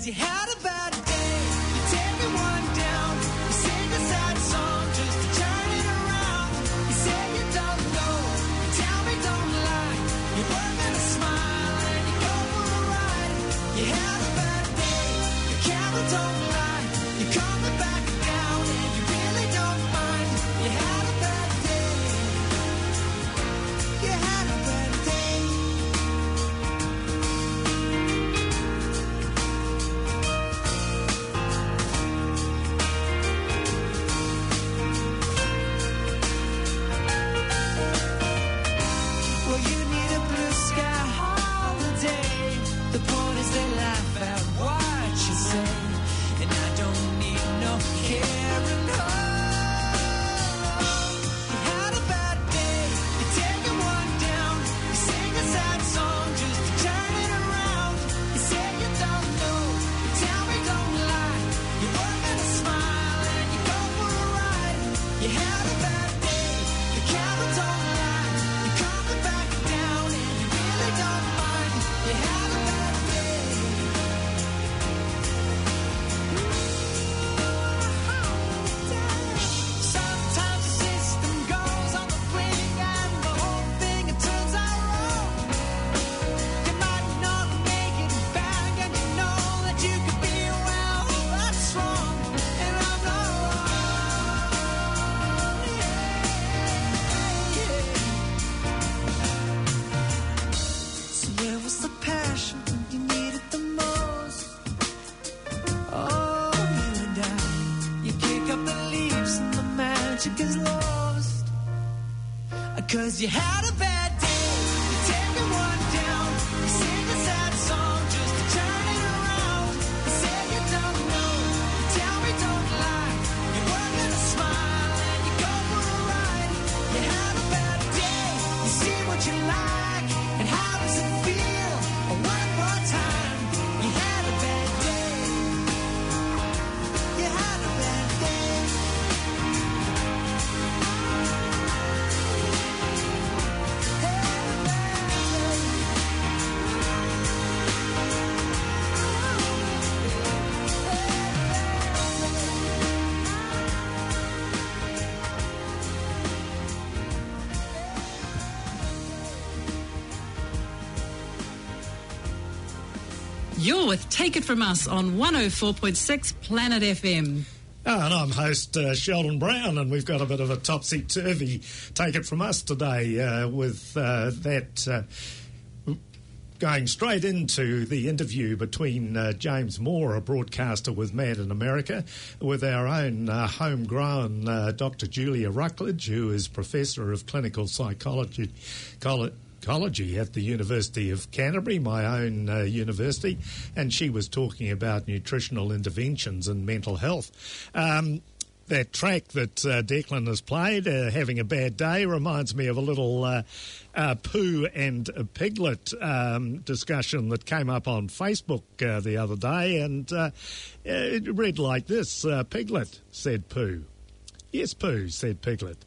you had a bad day. You take one down, you sing a sad song just to turn it around. You say you don't know, you tell me don't lie. You work and a smile and you go for a ride. You had a bad day, the camera don't lie. You're coming back down and you really don't mind. You had a bad day. You had a bad day. Well, you need a blue sky holiday. The point is they laugh at what you say, and I don't need no caring. You had a bad day. You're taking one down. You sing a sad song just to turn it around. You say you don't know. You tell me don't lie. You work and a smile and you go for a ride. You had a bad day. The camera don't lie. You're coming back down and you really don't mind. You had a bad day. Sometimes the system goes on the blink and the whole thing it turns out wrong. You might not make it back and you know that you could be well. That's wrong, and I'm not wrong. Yeah, yeah. So where was the passion when you needed the most? Oh, you and I, you kick up the leaves and the magic is lost. Cause you had a bad day, you take it one down, you sing a sad song just to turn it around. You say you don't know, you tell me don't lie. You work and a smile and you go for a ride. You had a bad day, you see what you like, and how does it feel? One more time, you had a bad day. You had a bad day. You're with Take It From Us on one oh four point six Planet F M. Oh, and I'm host uh, Sheldon Brown, and we've got a bit of a topsy-turvy Take It From Us today uh, with uh, that uh, going straight into the interview between uh, James Moore, a broadcaster with Mad in America, with our own uh, homegrown uh, Doctor Julia Ruckledge, who is Professor of Clinical Psychology Col- Psychology at the University of Canterbury, my own uh, university, and she was talking about nutritional interventions and mental health. Um, that track that uh, Declan has played, uh, Having a Bad Day, reminds me of a little uh, uh, Pooh and a Piglet um, discussion that came up on Facebook uh, the other day, and uh, it read like this. uh, Piglet, said Pooh. Yes, Pooh, said Piglet.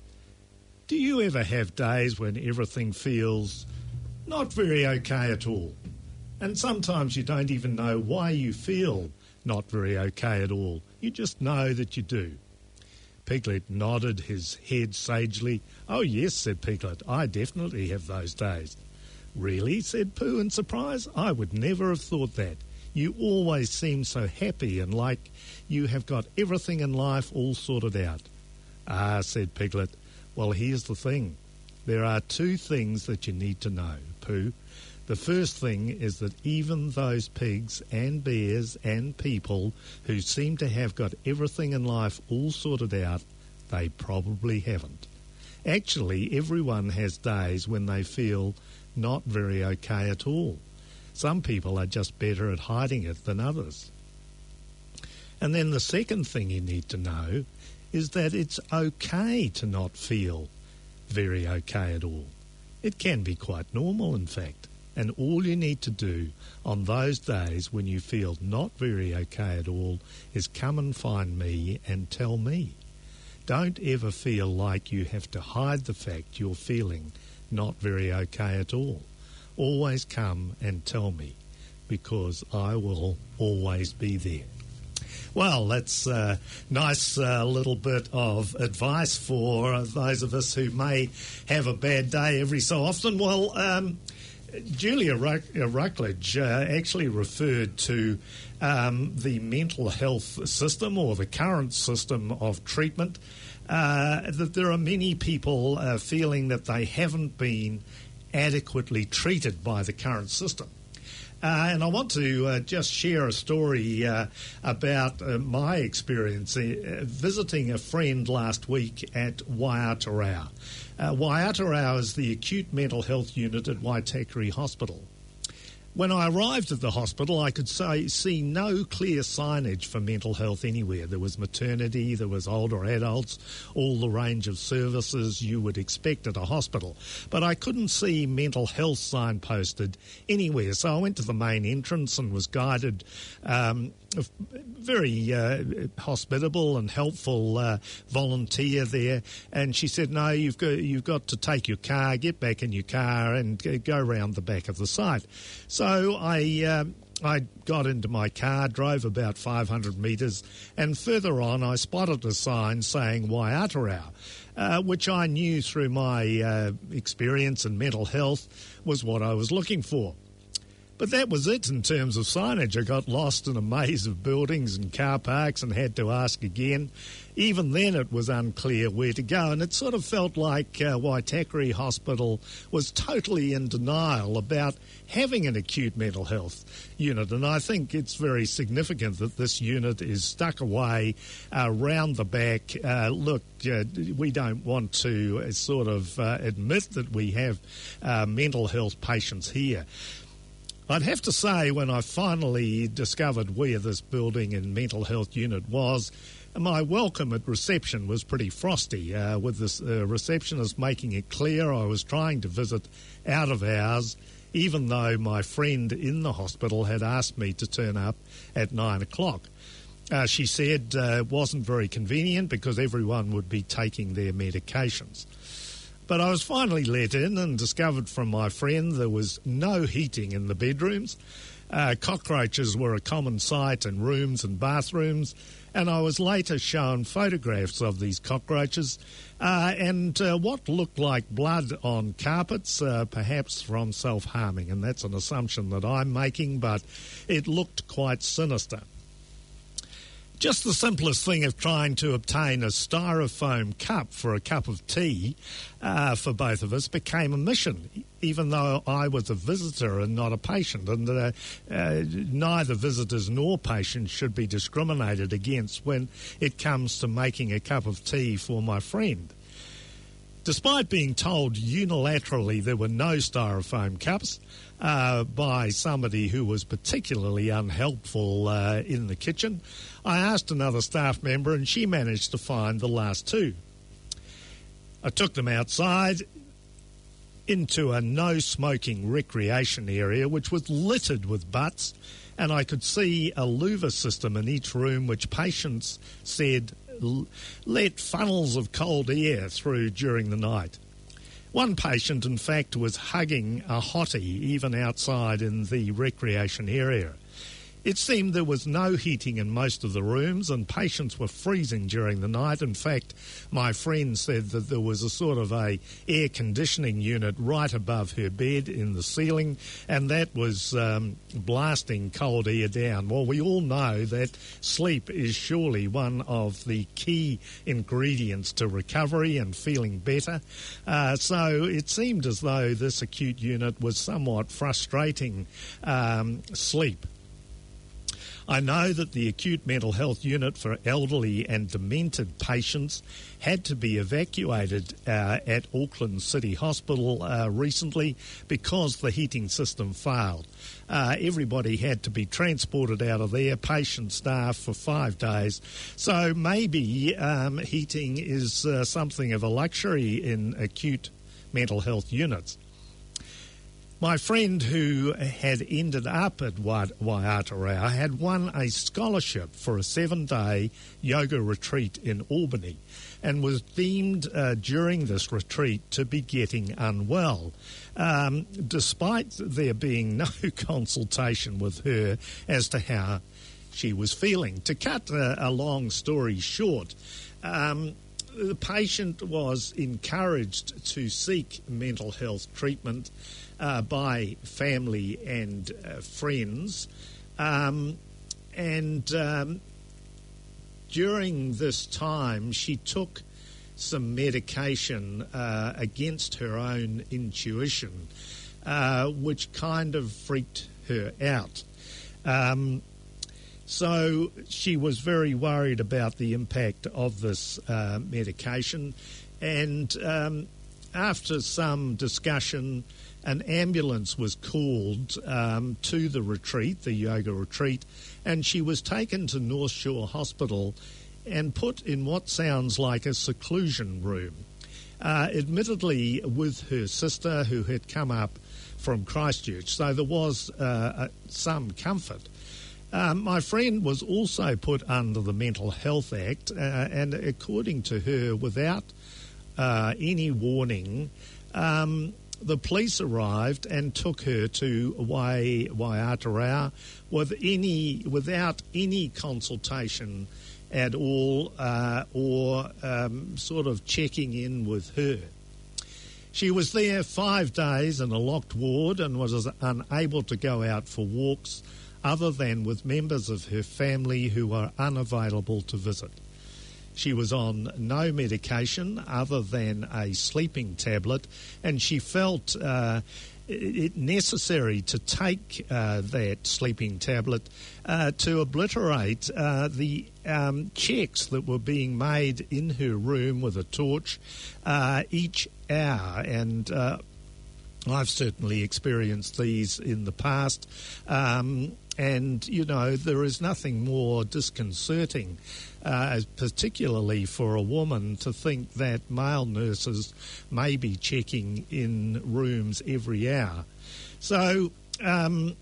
Do you ever have days when everything feels not very okay at all? And sometimes you don't even know why you feel not very okay at all. You just know that you do. Piglet nodded his head sagely. Oh, yes, said Piglet, I definitely have those days. Really, said Pooh in surprise. I would never have thought that. You always seem so happy and like you have got everything in life all sorted out. Ah, said Piglet. Well, here's the thing. There are two things that you need to know, Pooh. The first thing is that even those pigs and bears and people who seem to have got everything in life all sorted out, they probably haven't. Actually, everyone has days when they feel not very okay at all. Some people are just better at hiding it than others. And then the second thing you need to know is that it's okay to not feel very okay at all. It can be quite normal, in fact. And all you need to do on those days when you feel not very okay at all is come and find me and tell me. Don't ever feel like you have to hide the fact you're feeling not very okay at all. Always come and tell me. because I will always be there. Well, that's a nice uh, little bit of advice for those of us who may have a bad day every so often. Well, um, Julia Ruck- Ruckledge uh, actually referred to um, the mental health system, or the current system of treatment, uh, that there are many people uh, feeling that they haven't been adequately treated by the current system. Uh, and I want to uh, just share a story uh, about uh, my experience uh, visiting a friend last week at Waiatarau. Uh, Waiatarau is the acute mental health unit at Waitakere Hospital. When I arrived at the hospital, I could say, see no clear signage for mental health anywhere. There was maternity, there was older adults, all the range of services you would expect at a hospital. But I couldn't see mental health signposted anywhere. So I went to the main entrance and was guided. Um, a very uh, hospitable and helpful uh, volunteer there, and she said, no, you've got, you've got to take your car, get back in your car and go round the back of the site. So I uh, I got into my car, drove about five hundred metres, and further on I spotted a sign saying Waiatarau, uh, which I knew through my uh, experience in mental health was what I was looking for. But that was it in terms of signage. I got lost in a maze of buildings and car parks and had to ask again. Even then it was unclear where to go, and it sort of felt like uh, Waitakere Hospital was totally in denial about having an acute mental health unit. And I think it's very significant that this unit is stuck away uh, round the back. Uh, look, uh, we don't want to uh, sort of uh, admit that we have uh, mental health patients here. I'd have to say, when I finally discovered where this building and mental health unit was, my welcome at reception was pretty frosty, uh, with the uh, receptionist making it clear I was trying to visit out of hours, even though my friend in the hospital had asked me to turn up at nine o'clock. Uh, she said uh, it wasn't very convenient because everyone would be taking their medications. But I was finally let in and discovered from my friend there was no heating in the bedrooms. Uh, cockroaches were a common sight in rooms and bathrooms, and I was later shown photographs of these cockroaches uh, and uh, what looked like blood on carpets, uh, perhaps from self-harming. And that's an assumption that I'm making, but it looked quite sinister. Just the simplest thing of trying to obtain a styrofoam cup for a cup of tea uh, for both of us became a mission, even though I was a visitor and not a patient. And uh, uh, neither visitors nor patients should be discriminated against when it comes to making a cup of tea for my friend. Despite being told unilaterally there were no styrofoam cups uh, by somebody who was particularly unhelpful uh, in the kitchen, I asked another staff member and she managed to find the last two. I took them outside into a no-smoking recreation area which was littered with butts, and I could see a louver system in each room which patients said let funnels of cold air through during the night. One patient, in fact, was hugging a hottie even outside in the recreation area. It seemed there was no heating in most of the rooms and patients were freezing during the night. In fact, my friend said that there was a sort of a air conditioning unit right above her bed in the ceiling, and that was um, blasting cold air down. Well, we all know that sleep is surely one of the key ingredients to recovery and feeling better. Uh, so it seemed as though this acute unit was somewhat frustrating um, sleep. I know that the acute mental health unit for elderly and demented patients had to be evacuated uh, at Auckland City Hospital uh, recently because the heating system failed. Uh, everybody had to be transported out of there, patient, staff, for five days. So maybe um, heating is uh, something of a luxury in acute mental health units. My friend who had ended up at Waiatarau had won a scholarship for a seven-day yoga retreat in Albany and was deemed uh, during this retreat to be getting unwell, um, despite there being no consultation with her as to how she was feeling. To cut a, a long story short, um, the patient was encouraged to seek mental health treatment Uh, by family and uh, friends. Um, and um, during this time, she took some medication uh, against her own intuition, uh, which kind of freaked her out. Um, so she was very worried about the impact of this uh, medication. And um, after some discussion, an ambulance was called um, to the retreat, the yoga retreat, and she was taken to North Shore Hospital and put in what sounds like a seclusion room, uh, admittedly with her sister who had come up from Christchurch, so there was uh, some comfort. Um, my friend was also put under the Mental Health Act, uh, and according to her, without uh, any warning, um, the police arrived and took her to Wai, Waiatarau with any, without any consultation at all uh, or um, sort of checking in with her. She was there five days in a locked ward and was unable to go out for walks other than with members of her family who were unavailable to visit. She was on no medication other than a sleeping tablet, and she felt uh, it necessary to take uh, that sleeping tablet uh, to obliterate uh, the um, checks that were being made in her room with a torch uh, each hour. And uh, I've certainly experienced these in the past. Um, and, you know, there is nothing more disconcerting, uh, particularly for a woman, to think that male nurses may be checking in rooms every hour. So um,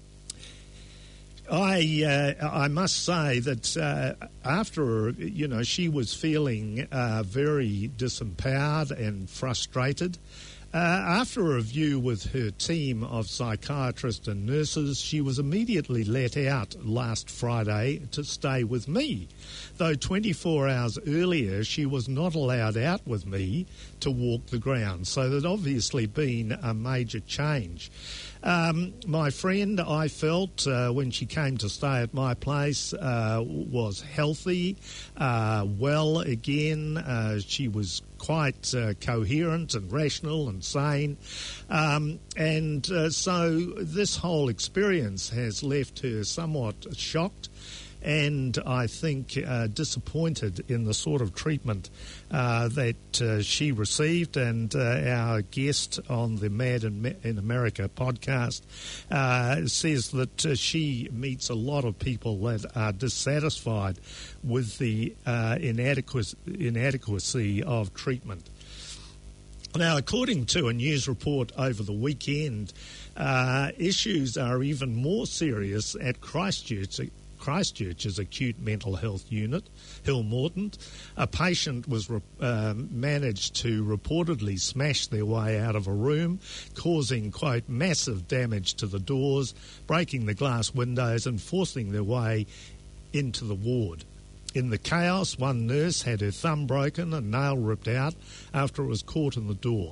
I uh, I must say that uh, after, you know, she was feeling uh, very disempowered and frustrated. Uh, after a review with her team of psychiatrists and nurses, she was immediately let out last Friday to stay with me, though twenty-four hours earlier she was not allowed out with me to walk the grounds. So there'd obviously been a major change. Um, my friend, I felt, uh, when she came to stay at my place, uh, was healthy, uh, well again. Uh, she was quite uh, coherent and rational and sane. Um, and uh, so this whole experience has left her somewhat shocked and I think uh, disappointed in the sort of treatment uh, that uh, she received. And uh, our guest on the Mad in, in America podcast uh, says that uh, she meets a lot of people that are dissatisfied with the uh, inadequacy, inadequacy of treatment. Now, according to a news report over the weekend, uh, issues are even more serious at Christchurch. Christchurch's acute mental health unit, Hill Morton. A patient was uh, managed to reportedly smash their way out of a room, causing, quote, massive damage to the doors, breaking the glass windows and forcing their way into the ward. In the chaos, one nurse had her thumb broken and nail ripped out after it was caught in the door.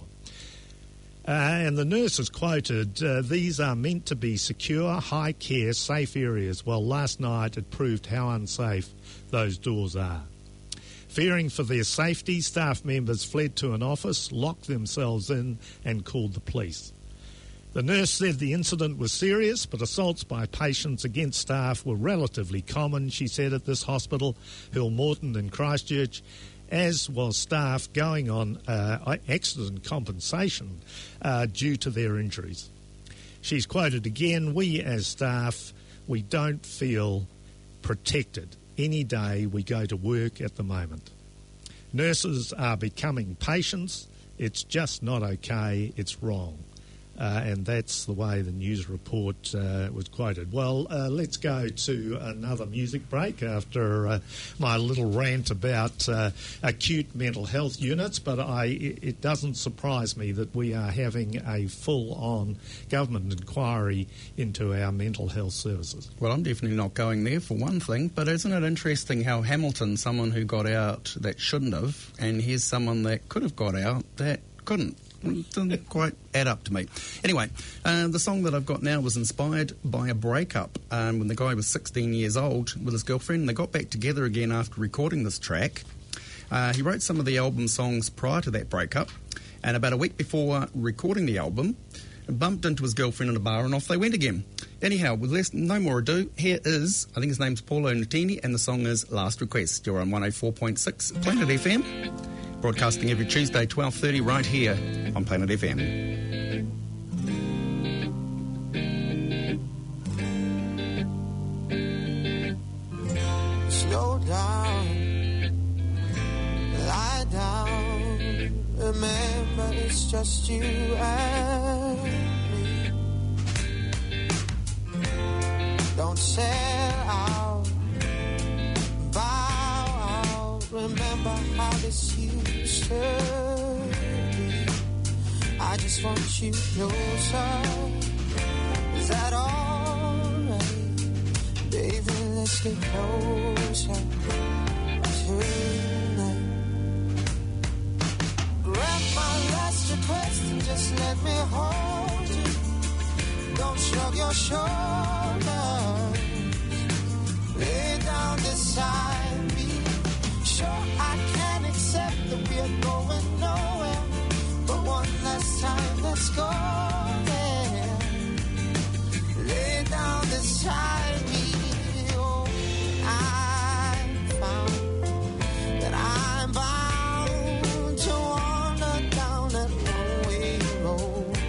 Uh, and the nurse is quoted, uh, these are meant to be secure, high-care, safe areas. Well, last night it proved how unsafe those doors are. Fearing for their safety, staff members fled to an office, locked themselves in and called the police. The nurse said the incident was serious, but assaults by patients against staff were relatively common, she said, at this hospital, Hill Morton in Christchurch, as was staff going on uh, accident compensation uh, due to their injuries. She's quoted again, we as staff, we don't feel protected any day we go to work at the moment. Nurses are becoming patients. It's just not okay. It's wrong. Uh, and that's the way the news report uh, was quoted. Well, uh, let's go to another music break after uh, my little rant about uh, acute mental health units, but I, it doesn't surprise me that we are having a full-on government inquiry into our mental health services. Well, I'm definitely not going there for one thing, but isn't it interesting how Hamilton, someone who got out that shouldn't have, and here's someone that could have got out that couldn't. It doesn't quite add up to me. Anyway, uh, the song that I've got now was inspired by a breakup um, when the guy was sixteen years old with his girlfriend, and they got back together again after recording this track. Uh, he wrote some of the album songs prior to that breakup, and about a week before recording the album, bumped into his girlfriend in a bar and off they went again. Anyhow, with less, no more ado, here is, I think his name's Paulo Nutini, and the song is Last Request. You're on one oh four point six Planet F M. Broadcasting every Tuesday, twelve thirty, right here on Planet F M. Slow down, lie down. Remember, it's just you and me. Don't sell out, bow out. Remember how this used to be. I just want you closer. Is that alright? Baby, let's get closer tonight. Grab my last request and just let me hold you. Don't shrug your shoulders. Lay down beside me. Sure, I can accept that we're going nowhere, but one last time, let's go there. Lay down beside me. Oh, I found that I'm bound to wander down that one-way road.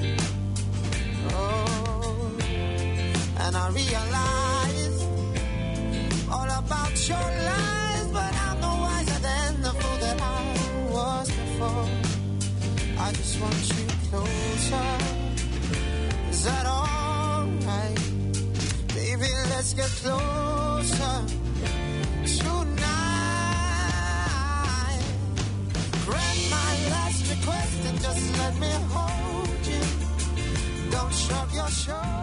Oh, and I realize all about your lies, but I'm no wiser than the fool that I was before. I just want you closer. Is that alright? Baby, let's get closer tonight. Grant my last request and just let me hold you. Don't shrug your shoulders.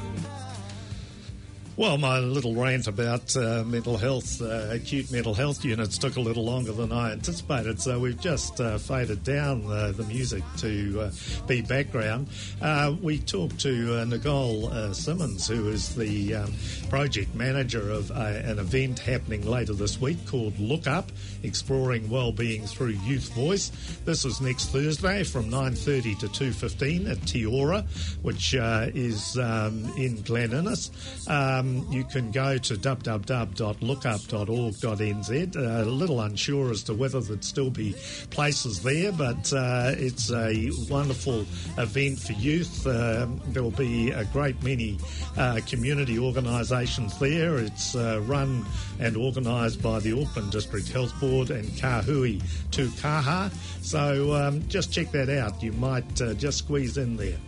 Well, my little rant about uh, mental health, uh, acute mental health units took a little longer than I anticipated, so we've just uh, faded down uh, the music to uh, be background. Uh, we talked to uh, Nicole uh, Simmons, who is the um, project manager of uh, an event happening later this week called Look Up, Exploring Wellbeing Through Youth Voice. This is next Thursday from nine thirty to two fifteen at Tiora, which uh, is um, in Glen Innes. Um, you can go to w w w dot lookup dot org dot n z. Uh, a little unsure as to whether there'd still be places there, but uh, it's a wonderful event for youth. Uh, there'll be a great many uh, community organisations there. It's uh, run and organised by the Auckland District Health Board and Kahui Tu Kaha. So um, just check that out. You might uh, just squeeze in there.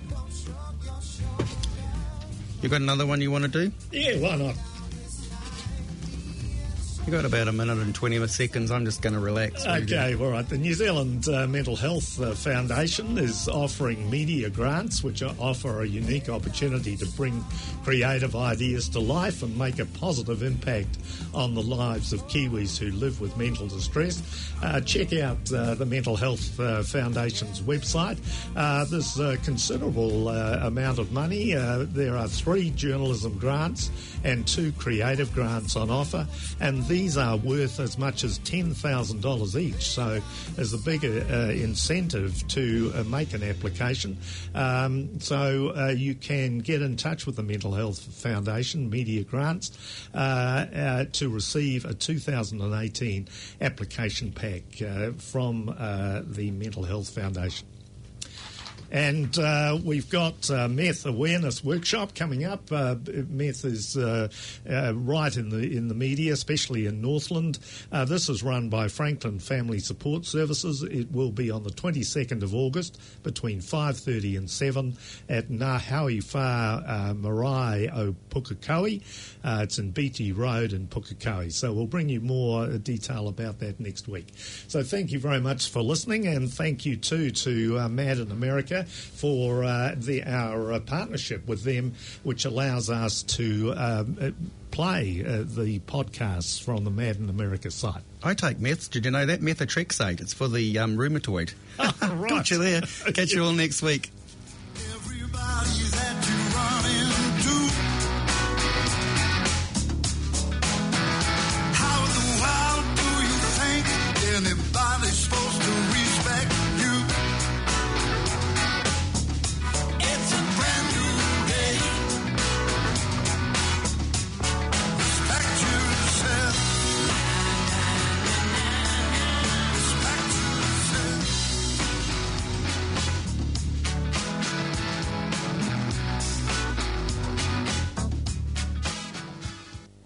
You got another one you want to do? Yeah, why not? You got about a minute and twenty seconds. I'm just going to relax. Okay, all right. The New Zealand uh, Mental Health uh, Foundation is offering media grants, which are, offer a unique opportunity to bring creative ideas to life and make a positive impact on the lives of Kiwis who live with mental distress. Uh, check out uh, the Mental Health uh, Foundation's website. Uh, there's a considerable uh, amount of money. Uh, there are three journalism grants and two creative grants on offer, and these are worth as much as ten thousand dollars each. So there's a big uh, incentive to uh, make an application. Um, so uh, you can get in touch with the Mental Health Foundation, Media Grants, uh, uh, to receive a two thousand eighteen application pack uh, from uh, the Mental Health Foundation. And uh, we've got uh, meth awareness workshop coming up. Uh, meth is uh, uh, right in the in the media, especially in Northland. Uh, this is run by Franklin Family Support Services. It will be on the twenty-second of August between five thirty and seven at Ngā Howie Wha uh, Marae o Pukekohe. Uh, it's in Beatty Road in Pukekohe. So we'll bring you more uh, detail about that next week. So thank you very much for listening, and thank you too to uh, Mad in America for uh, the, our uh, partnership with them, which allows us to um, play uh, the podcasts from the Mad in America site. I take meth. Did you know that? Methotrexate. It's for the um, rheumatoid. Oh, right. Got you there. Catch you all next week.